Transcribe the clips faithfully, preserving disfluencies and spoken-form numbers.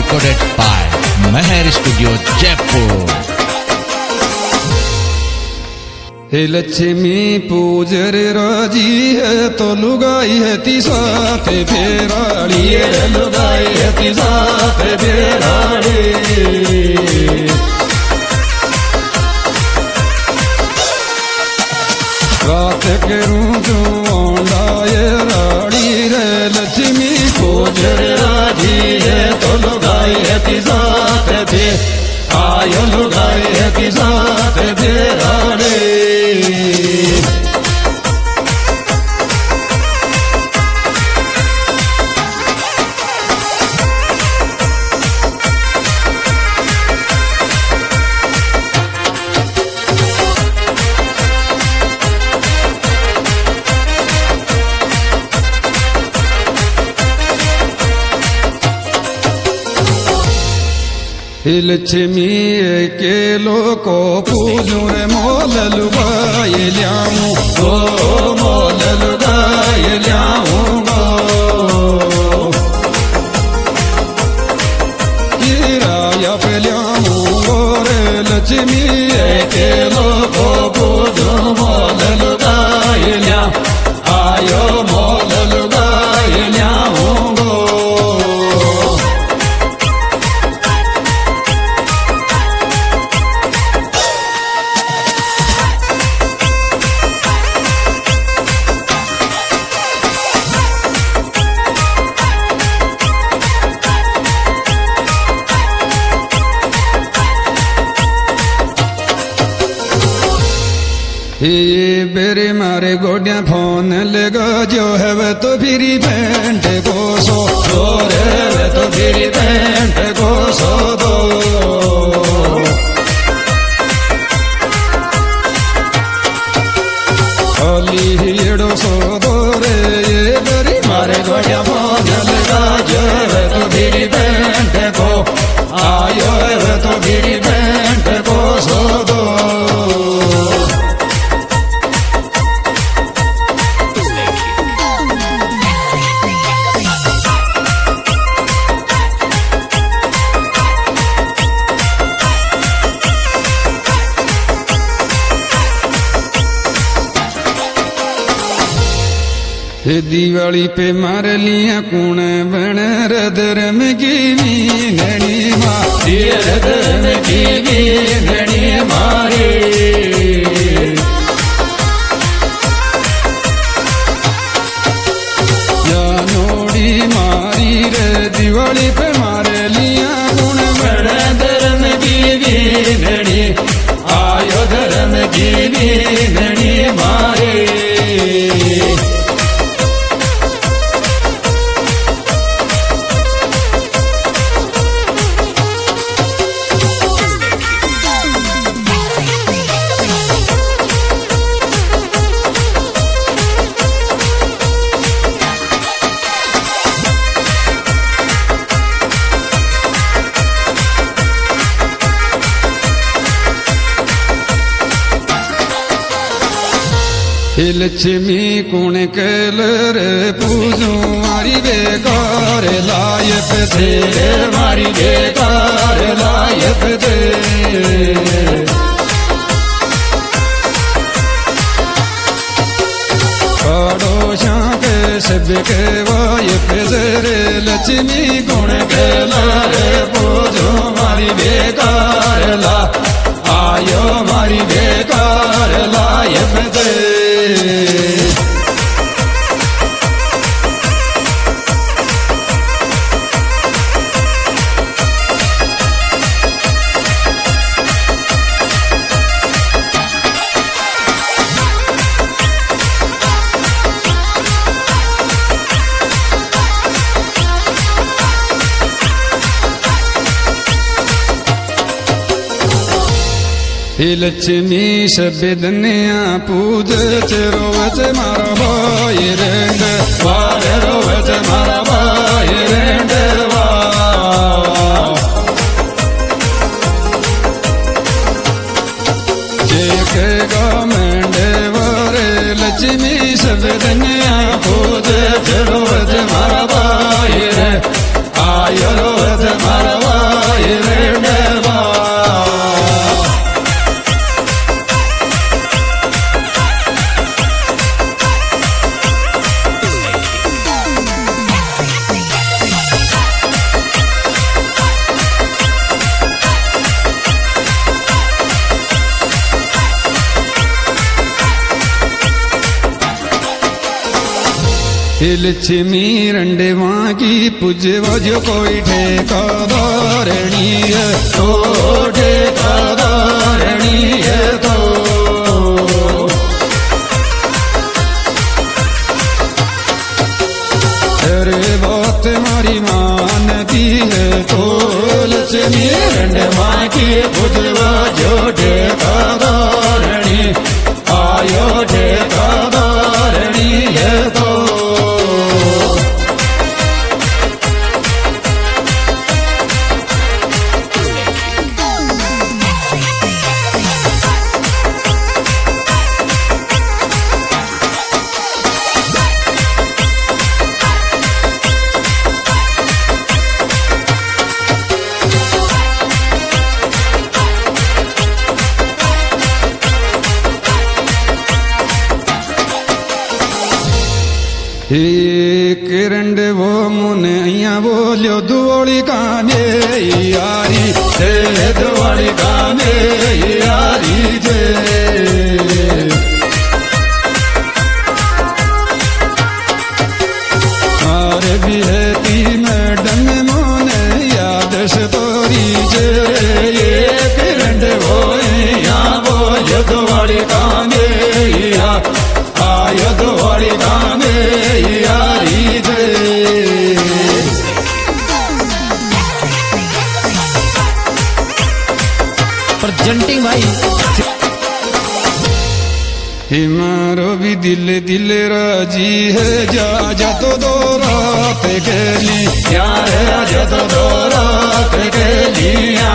recorded by Meher Studio, Jaipur. हे लक्ष्मी पूजर राजी है तो लुगाई है तिसात फेराड़ी है लुगाई है तिसात फेराड़ी रात के रूजू आंडाए राड़ी रे लक्ष्मी पूजर राजी है तो लुगाई है तिसात फे आयो लुगाई है तिसात फेराड़ी लक्ष्मी के लोको पूजू रे मोल लुगाए लियाऊं गो मोल लुगाए लियाऊं गो किराया पे लियाऊं गो रे लक्ष्मी के लोको पूजू मोल लुगाए लिया आयो मोल लुगाए लियाऊं गो ये बेरे मारे गोडिया फोन लेगा जो है वह तो फिरी पेंट को सो दो रे वह तो फिरी पेंट को सो दो होली हीड़ो सो दो रे ये बेरे मारे गोडिया फोन लेगा जो है वह तो फिरी पेंट को आयो है वह तो फिरी पेंट को सो दो दिवाली पे मार लिया कूण बन रदर में कीवी घड़ी मारी रदर में कीवी घड़ी मारे या नोड़ी मारी रे दिवाली पे मार लिया कूण बन रदर में कीवी घड़ी आयो धर्म कीवी घड़ी मारे लक्ष्मी कुण कलर पूजू मारी बेकार लायक थे मारी बेकार लायक थे पड़ोसा के सब के वायक रे लक्ष्मी कुण कलर पूजू मारी बेकार ला आयो मारी बेकार लायक थे लक्ष्मी सब दुनिया पूज रोवच मारा भाई रेंड वार रोवच मारा भाई रेंड जेकेगा मेंढे वारे लक्ष्मी सब दुनिया पूज रोवच मारा भाई रे आयो रोवच मारा लक्ष्मी रंडवा की पूजवा जो कोई ठेकादारणी है तो ठेकादारणी है तो अरे बात मारी मानती है तो लक्ष्मी रंडवा की पूजवा जो ठेकादारणी आयो ठेकादारणी है तो किरण वो मुने अया बोलियो दुआली काने यारी जे दुआली काने यारी जे अरे बिहती मैडम मोने याद से तोरी जे ये किरण वो अया बोलियो दुआली काने या आयो दुआली काने यारी जे प्रेजेंटिंग भाई हिमारो भी दिल दिल राजी है जा जा तो दो रात के लिए यार जा तो दो रात के लिया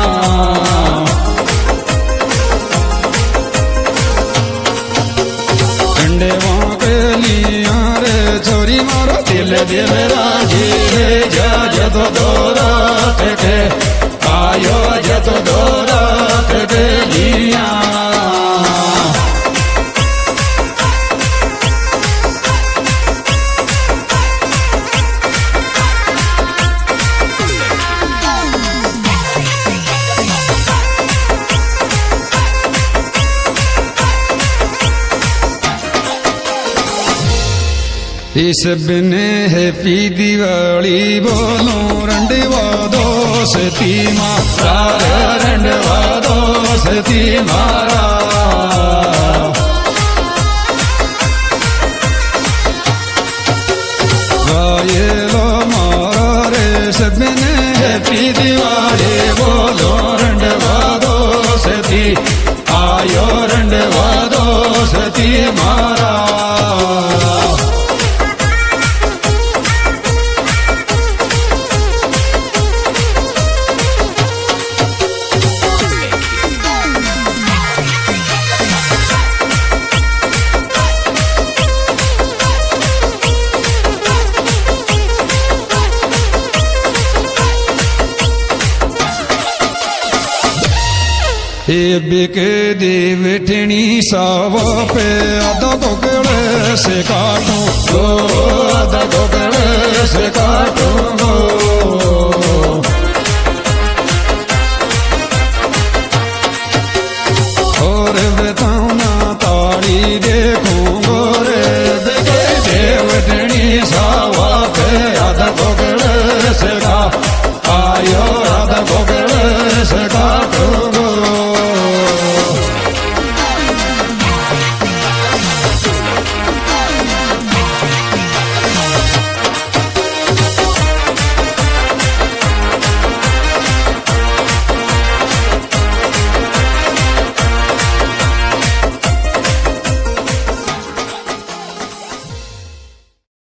ठंडे वहाँ के लिया रे छोरी मारो दिल दिल राजी है जा जा तो दो रात के आयो जा तो दो रात के लिया इस बिने हैप्पी दिवाली बोलो रंडवा दोस्ती मारा रंडवा दोस्ती मारा गाये लो मारा रे सबने हैप्पी दिवाली बोलो रंडवा दोस्ती आयो रंडवा दोस्ती मारा बिके देवठनी सावा पे आधा कोकड़े से काटूं दो आधा कोकड़े से काटूं